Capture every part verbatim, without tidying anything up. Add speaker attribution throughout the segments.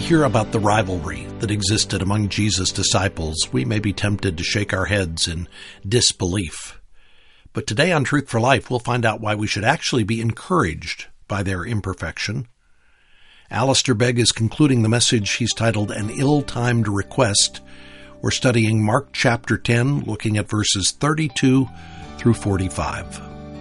Speaker 1: hear about the rivalry that existed among Jesus' disciples, we may be tempted to shake our heads in disbelief. But today on Truth for Life, we'll find out why we should actually be encouraged by their imperfection. Alistair Begg is concluding the message he's titled An Ill-Timed Request. We're studying Mark chapter ten, looking at verses thirty-two through forty-five.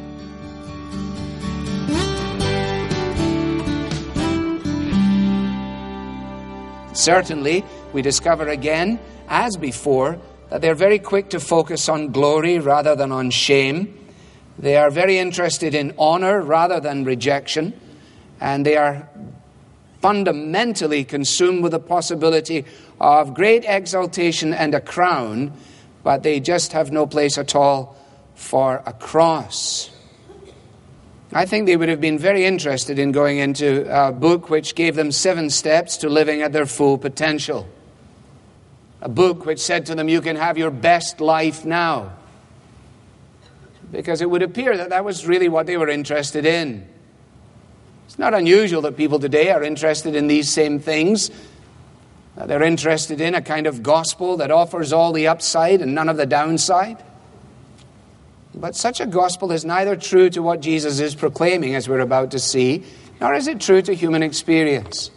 Speaker 2: Certainly, we discover again, as before, that they're very quick to focus on glory rather than on shame. They are very interested in honor rather than rejection. And they are fundamentally consumed with the possibility of great exaltation and a crown, but they just have no place at all for a cross. I think they would have been very interested in going into a book which gave them seven steps to living at their full potential. A book which said to them, you can have your best life now. Because it would appear that that was really what they were interested in. It's not unusual that people today are interested in these same things. They're interested in a kind of gospel that offers all the upside and none of the downside. But such a gospel is neither true to what Jesus is proclaiming, as we're about to see, nor is it true to human experience.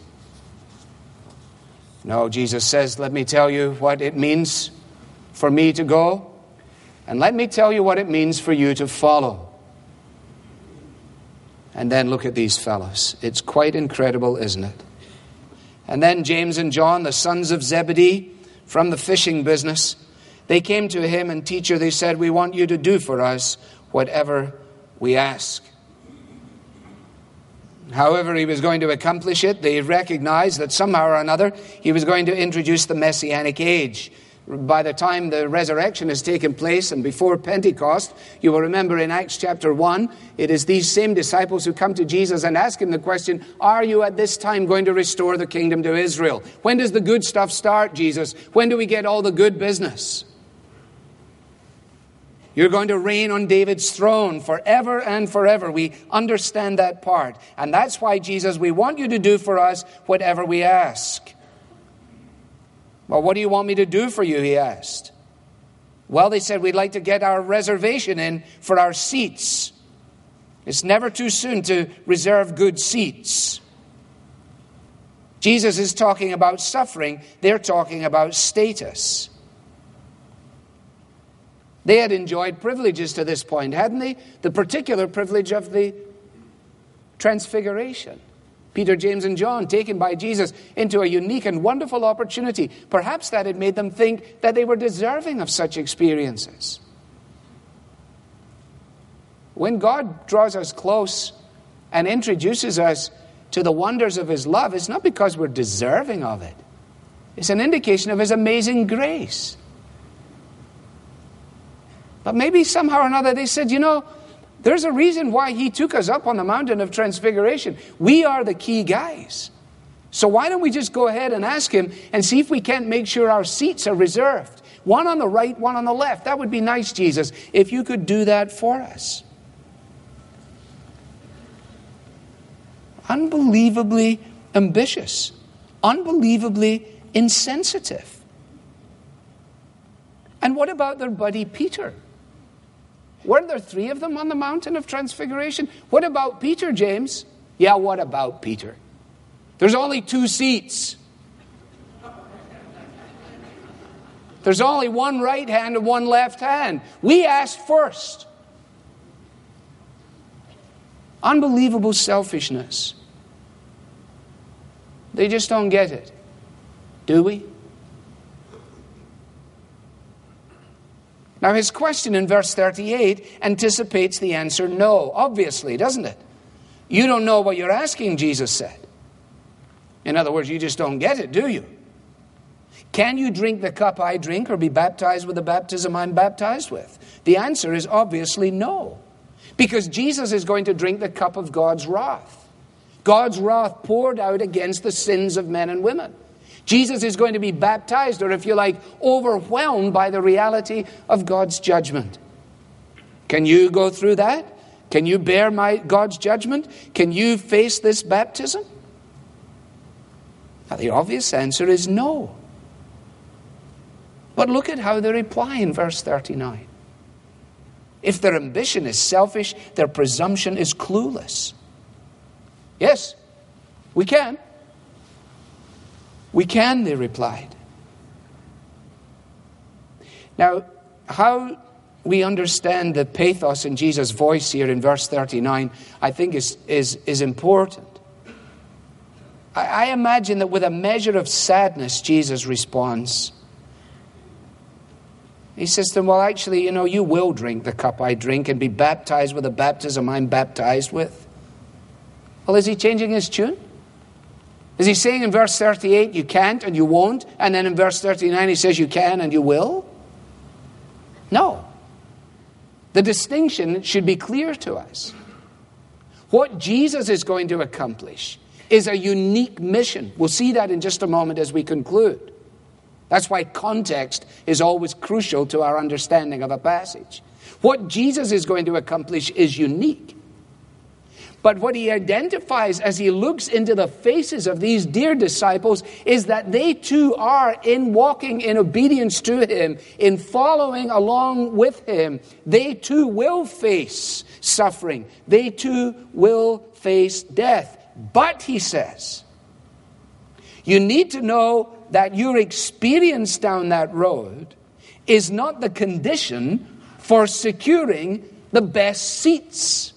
Speaker 2: No, Jesus says, let me tell you what it means for me to go, and let me tell you what it means for you to follow. And then look at these fellows. It's quite incredible, isn't it? And then James and John, the sons of Zebedee, from the fishing business, they came to him, and teacher, they said, we want you to do for us whatever we ask. However he was going to accomplish it, they recognized that somehow or another he was going to introduce the Messianic age. By the time the resurrection has taken place and before Pentecost, you will remember in Acts chapter one, it is these same disciples who come to Jesus and ask him the question, are you at this time going to restore the kingdom to Israel? When does the good stuff start, Jesus? When do we get all the good business? You're going to reign on David's throne forever and forever. We understand that part. And that's why, Jesus, we want you to do for us whatever we ask. Well, what do you want me to do for you, he asked. Well, they said, we'd like to get our reservation in for our seats. It's never too soon to reserve good seats. Jesus is talking about suffering. They're talking about status. They had enjoyed privileges to this point, hadn't they? The particular privilege of the transfiguration. Peter, James, and John taken by Jesus into a unique and wonderful opportunity. Perhaps that had made them think that they were deserving of such experiences. When God draws us close and introduces us to the wonders of his love, it's not because we're deserving of it. It's an indication of his amazing grace. But maybe somehow or another they said, you know, there's a reason why he took us up on the mountain of transfiguration. We are the key guys. So why don't we just go ahead and ask him and see if we can't make sure our seats are reserved. One on the right, one on the left. That would be nice, Jesus, if you could do that for us. Unbelievably ambitious. Unbelievably insensitive. And what about their buddy Peter? Weren't there three of them on the mountain of transfiguration? What about Peter, James? Yeah, what about Peter? There's only two seats. There's only one right hand and one left hand. We asked first. Unbelievable selfishness. They just don't get it. Do we? Now his question in verse thirty-eight anticipates the answer no, obviously, doesn't it? You don't know what you're asking, Jesus said. In other words, you just don't get it, do you? Can you drink the cup I drink or be baptized with the baptism I'm baptized with? The answer is obviously no. Because Jesus is going to drink the cup of God's wrath. God's wrath poured out against the sins of men and women. Jesus is going to be baptized, or if you like, overwhelmed by the reality of God's judgment. Can you go through that? Can you bear my God's judgment? Can you face this baptism? Now, the obvious answer is no. But look at how they reply in verse thirty-nine. If their ambition is selfish, their presumption is clueless. Yes, we can. We can, they replied. Now, how we understand the pathos in Jesus' voice here in verse thirty-nine, I think is, is, is important. I, I imagine that with a measure of sadness, Jesus responds. He says to them, well, actually, you know, you will drink the cup I drink and be baptized with the baptism I'm baptized with. Well, is he changing his tune? Is he saying in verse thirty-eight, you can't and you won't, and then in verse thirty-nine he says you can and you will? No. The distinction should be clear to us. What Jesus is going to accomplish is a unique mission. We'll see that in just a moment as we conclude. That's why context is always crucial to our understanding of a passage. What Jesus is going to accomplish is unique. But what he identifies as he looks into the faces of these dear disciples is that they too are, in walking in obedience to him, in following along with him, they too will face suffering. They too will face death. But, he says, you need to know that your experience down that road is not the condition for securing the best seats.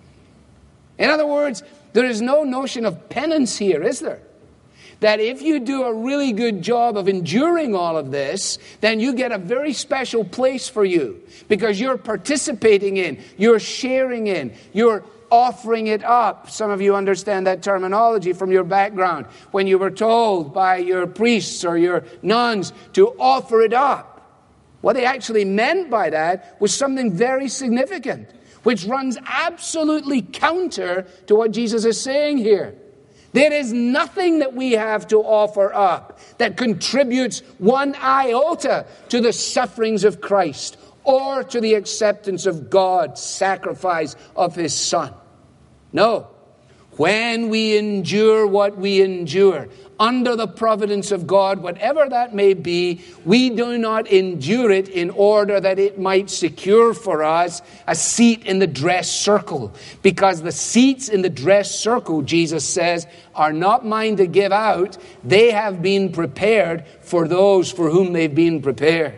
Speaker 2: In other words, there is no notion of penance here, is there? That if you do a really good job of enduring all of this, then you get a very special place for you because you're participating in, you're sharing in, you're offering it up. Some of you understand that terminology from your background when you were told by your priests or your nuns to offer it up. What they actually meant by that was something very significant, which runs absolutely counter to what Jesus is saying here. There is nothing that we have to offer up that contributes one iota to the sufferings of Christ or to the acceptance of God's sacrifice of his Son. No. When we endure what we endure, under the providence of God, whatever that may be, we do not endure it in order that it might secure for us a seat in the dress circle. Because the seats in the dress circle, Jesus says, are not mine to give out. They have been prepared for those for whom they've been prepared.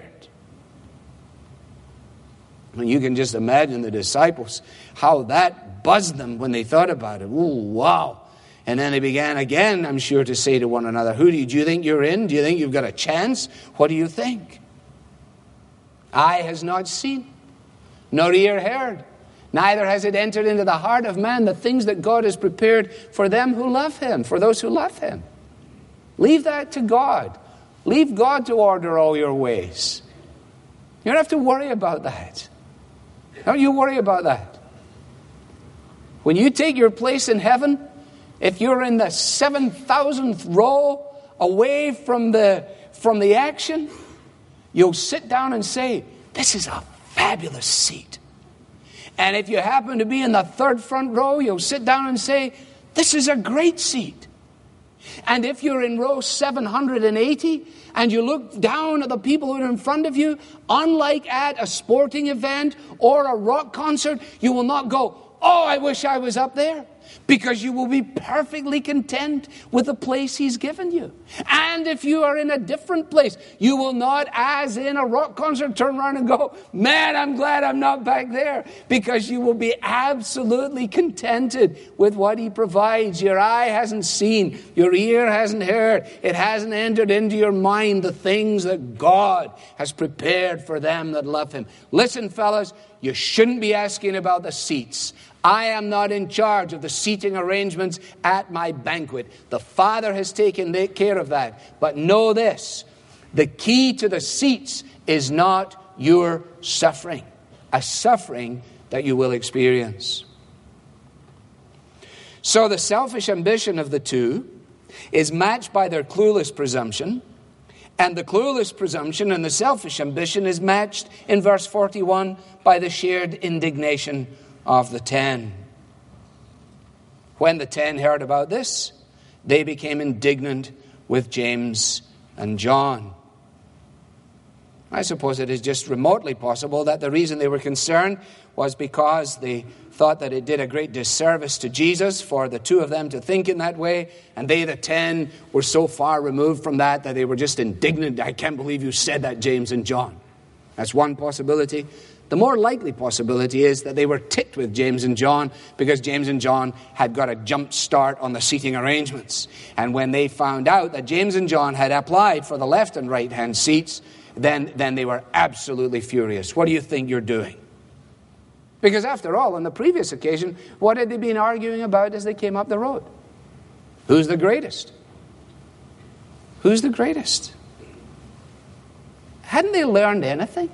Speaker 2: And you can just imagine the disciples, how that buzzed them when they thought about it. Ooh, wow. And then they began again, I'm sure, to say to one another, who do you, do you think you're in? Do you think you've got a chance? What do you think? Eye has not seen, nor ear heard, neither has it entered into the heart of man the things that God has prepared for them who love him, for those who love him. Leave that to God. Leave God to order all your ways. You don't have to worry about that. Don't you worry about that. When you take your place in heaven, if you're in the seven thousandth row away from the, from the action, you'll sit down and say, this is a fabulous seat. And if you happen to be in the third front row, you'll sit down and say, this is a great seat. And if you're in row seven hundred eighty and you look down at the people who are in front of you, unlike at a sporting event or a rock concert, you will not go, oh, I wish I was up there. Because you will be perfectly content with the place he's given you. And if you are in a different place, you will not, as in a rock concert, turn around and go, man, I'm glad I'm not back there. Because you will be absolutely contented with what he provides. Your eye hasn't seen, your ear hasn't heard, it hasn't entered into your mind the things that God has prepared for them that love him. Listen, fellas, you shouldn't be asking about the seats. I am not in charge of the seating arrangements at my banquet. The Father has taken care of that. But know this, the key to the seats is not your suffering, a suffering that you will experience. So the selfish ambition of the two is matched by their clueless presumption, and the clueless presumption and the selfish ambition is matched in verse forty-one by the shared indignation of the ten. When the ten heard about this, they became indignant with James and John. I suppose it is just remotely possible that the reason they were concerned was because they thought that it did a great disservice to Jesus for the two of them to think in that way, and they, the ten, were so far removed from that that they were just indignant. I can't believe you said that, James and John. That's one possibility. The more likely possibility is that they were ticked with James and John because James and John had got a jump start on the seating arrangements. And when they found out that James and John had applied for the left and right hand seats, then, then they were absolutely furious. What do you think you're doing? Because after all, on the previous occasion, what had they been arguing about as they came up the road? Who's the greatest? Who's the greatest? Hadn't they learned anything?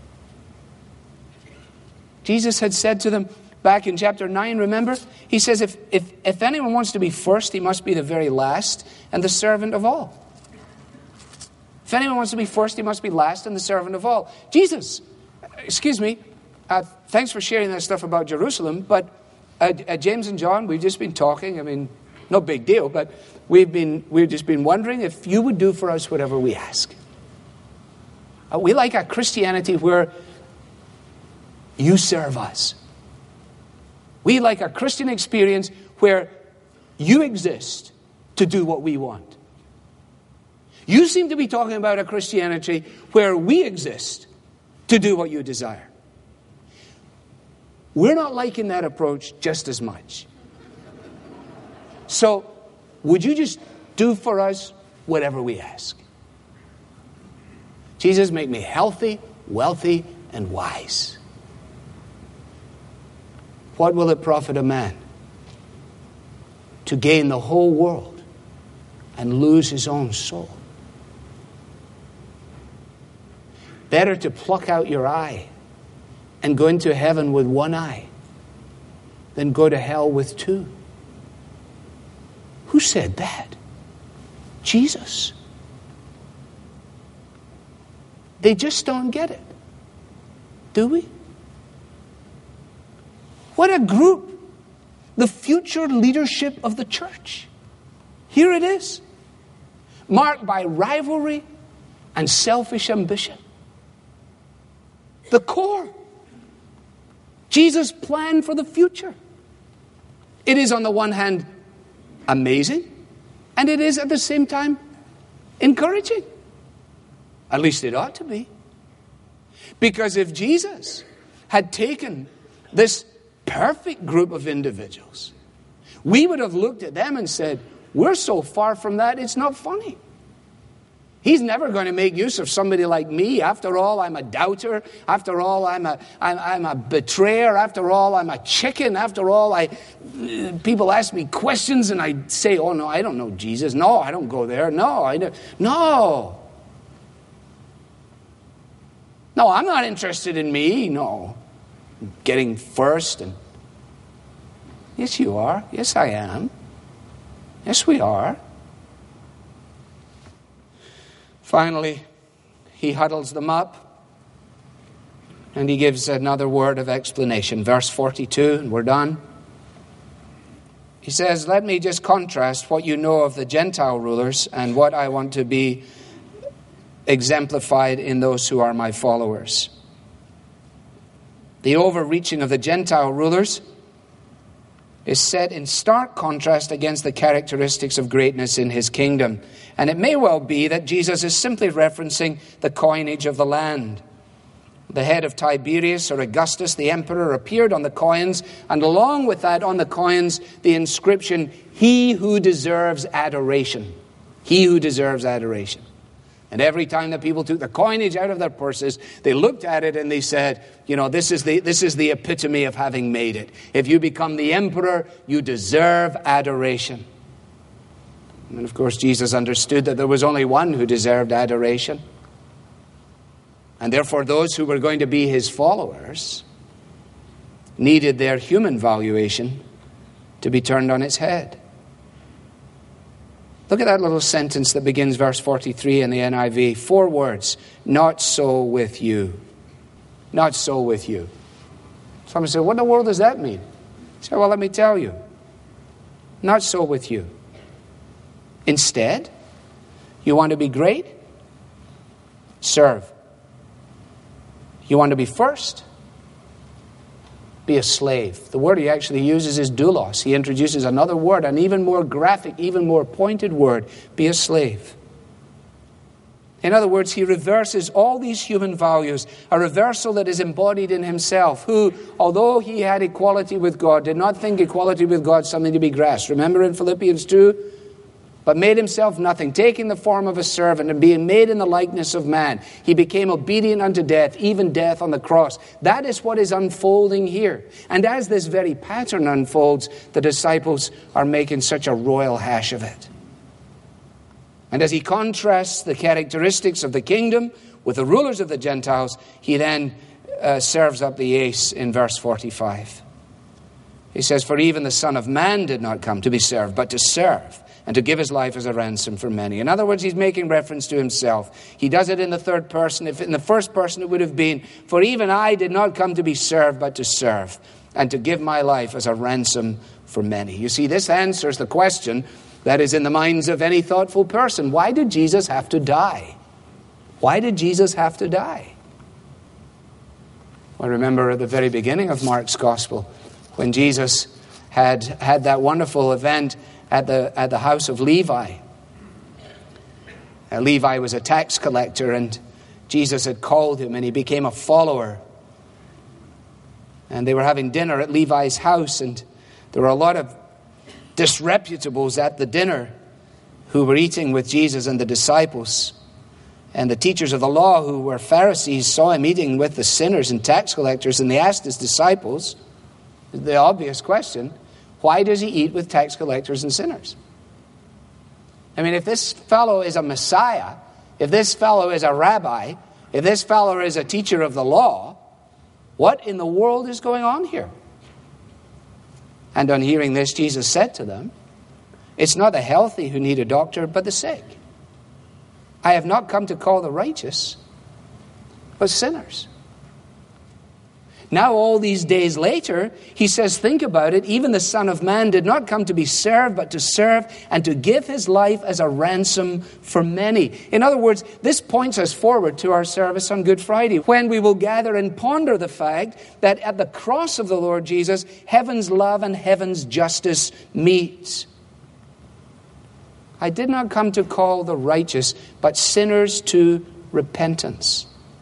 Speaker 2: Jesus had said to them back in chapter nine, remember? He says, if, if, if anyone wants to be first, he must be the very last and the servant of all. If anyone wants to be first, he must be last and the servant of all. Jesus, excuse me, uh, thanks for sharing that stuff about Jerusalem, but uh, uh, James and John, we've just been talking. I mean, no big deal, but we've been we've just been wondering if you would do for us whatever we ask. Uh, we like a Christianity where you serve us. We like a Christian experience where you exist to do what we want. You seem to be talking about a Christianity where we exist to do what you desire. We're not liking that approach just as much. So, would you just do for us whatever we ask? Jesus, make me healthy, wealthy, and wise. What will it profit a man to gain the whole world and lose his own soul? Better to pluck out your eye and go into heaven with one eye than go to hell with two. Who said that? Jesus. They just don't get it. Do we? What a group. The future leadership of the church. Here it is. Marked by rivalry and selfish ambition. The core. Jesus' plan for the future. It is on the one hand amazing, and it is at the same time encouraging. At least it ought to be. Because if Jesus had taken this perfect group of individuals, we would have looked at them and said, we're so far from that, it's not funny. He's never going to make use of somebody like me. After all, I'm a doubter. After all, I'm a, I'm, I'm a betrayer. After all, I'm a chicken. After all, I people ask me questions and I say, oh, no, I don't know Jesus. No, I don't go there. No, I don't. No. No, I'm not interested in me. No. Getting first. And yes, you are. Yes, I am. Yes, we are. Finally, he huddles them up and he gives another word of explanation. Verse forty-two, and we're done. He says, let me just contrast what you know of the Gentile rulers and what I want to be exemplified in those who are my followers. The overreaching of the Gentile rulers is set in stark contrast against the characteristics of greatness in his kingdom. And it may well be that Jesus is simply referencing the coinage of the land. The head of Tiberius or Augustus, the emperor, appeared on the coins, and along with that on the coins, the inscription, he who deserves adoration. He who deserves adoration. And every time that people took the coinage out of their purses, they looked at it and they said, you know, this is the this is the epitome of having made it. If you become the emperor, you deserve adoration. And of course, Jesus understood that there was only one who deserved adoration. And therefore, those who were going to be his followers needed their human valuation to be turned on its head. Look at that little sentence that begins verse forty-three in the N I V. Four words. Not so with you. Not so with you. Someone said, what in the world does that mean? I said, well, let me tell you. Not so with you. Instead, You want to be great? Serve. You want to be first? Be a slave. The word he actually uses is doulos. He introduces another word, an even more graphic, even more pointed word. Be a slave. In other words, he reverses all these human values, a reversal that is embodied in himself, who, although he had equality with God, did not think equality with God something to be grasped. Remember in Philippians two? But made himself nothing, taking the form of a servant and being made in the likeness of man. He became obedient unto death, even death on the cross. That is what is unfolding here. And as this very pattern unfolds, the disciples are making such a royal hash of it. And as he contrasts the characteristics of the kingdom with the rulers of the Gentiles, he then uh, serves up the ace in verse forty-five. He says, "For even the Son of Man did not come to be served, but to serve, and to give his life as a ransom for many." In other words, he's making reference to himself. He does it in the third person. If in the first person it would have been, "For even I did not come to be served, but to serve, and to give my life as a ransom for many." You see, this answers the question that is in the minds of any thoughtful person. Why did Jesus have to die? Why did Jesus have to die? I remember at the very beginning of Mark's Gospel, when Jesus had had that wonderful event at the at the house of Levi. Uh, Levi was a tax collector, and Jesus had called him, and he became a follower. And they were having dinner at Levi's house, and there were a lot of disreputables at the dinner who were eating with Jesus and the disciples. And the teachers of the law, who were Pharisees, saw him eating with the sinners and tax collectors, and they asked his disciples the obvious question, why does he eat with tax collectors and sinners? I mean, if this fellow is a Messiah, if this fellow is a rabbi, if this fellow is a teacher of the law, what in the world is going on here? And on hearing this, Jesus said to them, "It's not the healthy who need a doctor, but the sick. I have not come to call the righteous, but sinners." Now, all these days later, he says, think about it, even the Son of Man did not come to be served, but to serve and to give his life as a ransom for many. In other words, this points us forward to our service on Good Friday, when we will gather and ponder the fact that at the cross of the Lord Jesus, heaven's love and heaven's justice meet. I did not come to call the righteous, but sinners to repentance.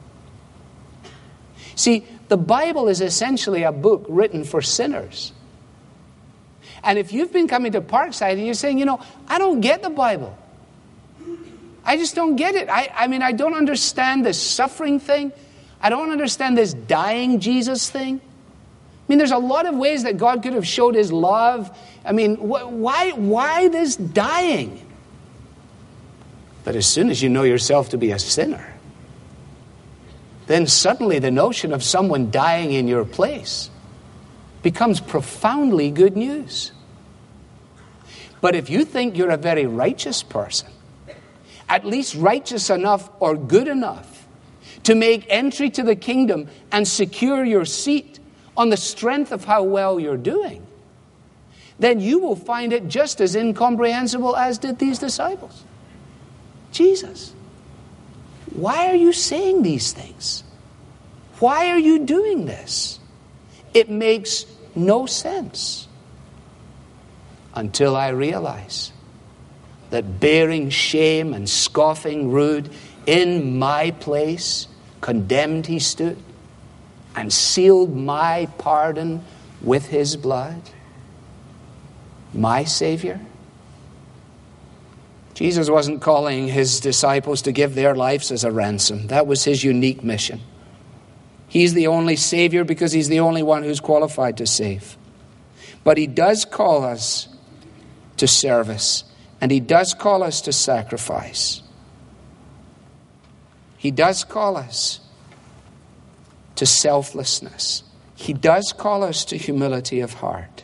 Speaker 2: See, the Bible is essentially a book written for sinners. And if you've been coming to Parkside and you're saying, you know, I don't get the Bible. I just don't get it. I, I mean, I don't understand this suffering thing. I don't understand this dying Jesus thing. I mean, there's a lot of ways that God could have showed his love. I mean, wh- why, why this dying? But as soon as you know yourself to be a sinner, then suddenly the notion of someone dying in your place becomes profoundly good news. But if you think you're a very righteous person, at least righteous enough or good enough to make entry to the kingdom and secure your seat on the strength of how well you're doing, then you will find it just as incomprehensible as did these disciples. Jesus, why are you saying these things? Why are you doing this? It makes no sense. Until I realize that bearing shame and scoffing rude, in my place, condemned he stood, and sealed my pardon with his blood. My Savior. Jesus wasn't calling his disciples to give their lives as a ransom. That was his unique mission. He's the only Savior because he's the only one who's qualified to save. But he does call us to service, and he does call us to sacrifice. He does call us to selflessness. He does call us to humility of heart.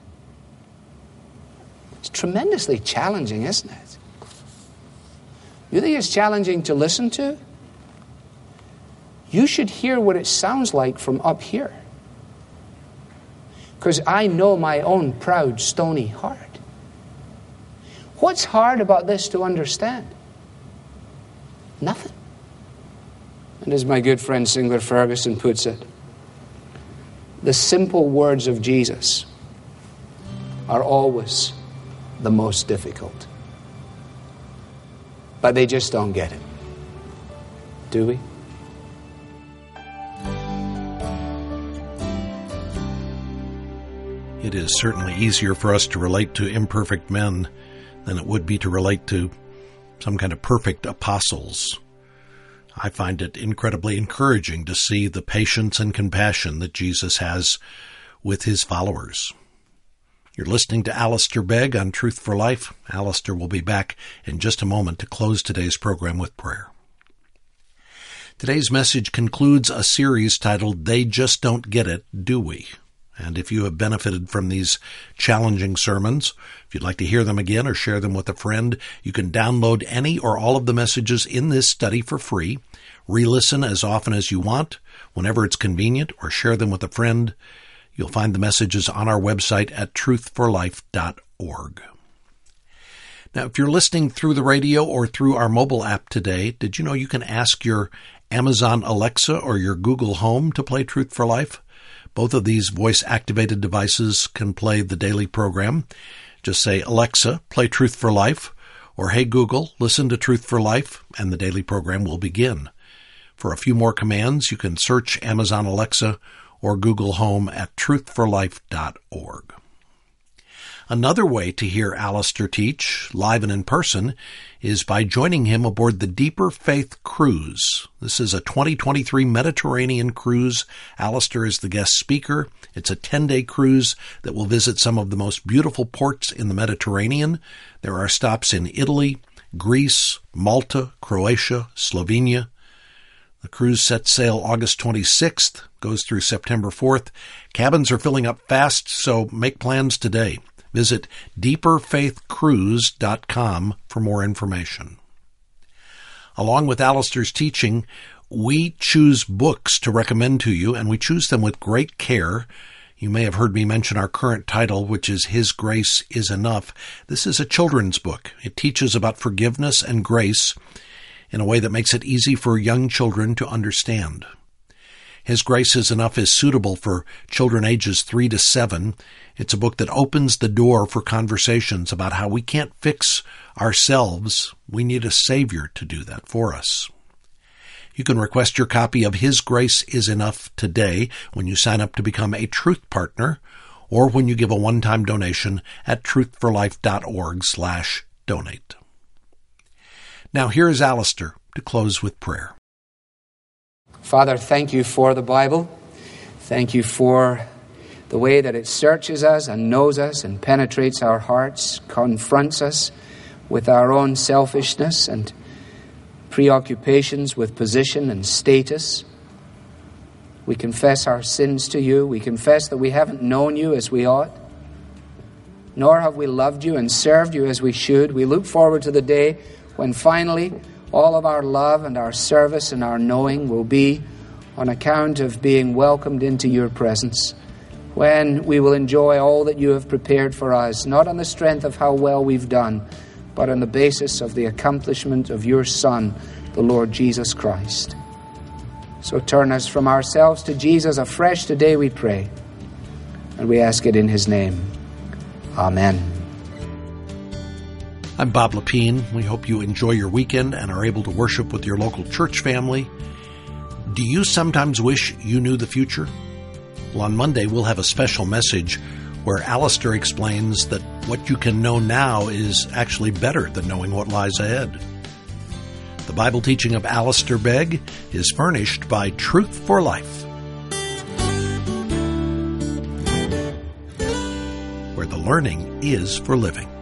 Speaker 2: It's tremendously challenging, isn't it? You think it's challenging to listen to? You should hear what it sounds like from up here. Because I know my own proud, stony heart. What's hard about this to understand? Nothing. And as my good friend Sinclair Ferguson puts it, the simple words of Jesus are always the most difficult. But they just don't get it. Do we?
Speaker 1: It is certainly easier for us to relate to imperfect men than it would be to relate to some kind of perfect apostles. I find it incredibly encouraging to see the patience and compassion that Jesus has with his followers. You're listening to Alistair Begg on Truth for Life. Alistair will be back in just a moment to close today's program with prayer. Today's message concludes a series titled, They Just Don't Get It, Do We? And if you have benefited from these challenging sermons, if you'd like to hear them again or share them with a friend, you can download any or all of the messages in this study for free, re-listen as often as you want, whenever it's convenient, or share them with a friend. You'll find the messages on our website at truth for life dot org. Now, if you're listening through the radio or through our mobile app today, did you know you can ask your Amazon Alexa or your Google Home to play Truth for Life? Both of these voice-activated devices can play the daily program. Just say, Alexa, play Truth for Life, or Hey Google, listen to Truth for Life, and the daily program will begin. For a few more commands, you can search Amazon Alexa or Google Home at truth for life dot org. Another way to hear Alistair teach, live and in person, is by joining him aboard the Deeper Faith Cruise. This is a twenty twenty-three Mediterranean cruise. Alistair is the guest speaker. It's a ten-day cruise that will visit some of the most beautiful ports in the Mediterranean. There are stops in Italy, Greece, Malta, Croatia, Slovenia. The cruise sets sail August twenty-sixth, goes through September fourth. Cabins are filling up fast, so make plans today. Visit deeper faith cruise dot com for more information. Along with Alistair's teaching, we choose books to recommend to you, and we choose them with great care. You may have heard me mention our current title, which is His Grace is Enough. This is a children's book. It teaches about forgiveness and grace in a way that makes it easy for young children to understand. His Grace is Enough is suitable for children ages three to seven. It's a book that opens the door for conversations about how we can't fix ourselves. We need a Savior to do that for us. You can request your copy of His Grace is Enough today when you sign up to become a Truth Partner, or when you give a one-time donation at truth for life dot org slash donate. Now here is Alistair to close with prayer.
Speaker 2: Father, thank you for the Bible. Thank you for the way that it searches us and knows us and penetrates our hearts, confronts us with our own selfishness and preoccupations with position and status. We confess our sins to you. We confess that we haven't known you as we ought, nor have we loved you and served you as we should. We look forward to the day when finally all of our love and our service and our knowing will be on account of being welcomed into your presence, when we will enjoy all that you have prepared for us, not on the strength of how well we've done, but on the basis of the accomplishment of your Son, the Lord Jesus Christ. So turn us from ourselves to Jesus afresh today, we pray, and we ask it in his name. Amen.
Speaker 1: I'm Bob Lepine. We hope you enjoy your weekend and are able to worship with your local church family. Do you sometimes wish you knew the future? Well, on Monday, we'll have a special message where Alistair explains that what you can know now is actually better than knowing what lies ahead. The Bible teaching of Alistair Begg is furnished by Truth for Life, where the learning is for living.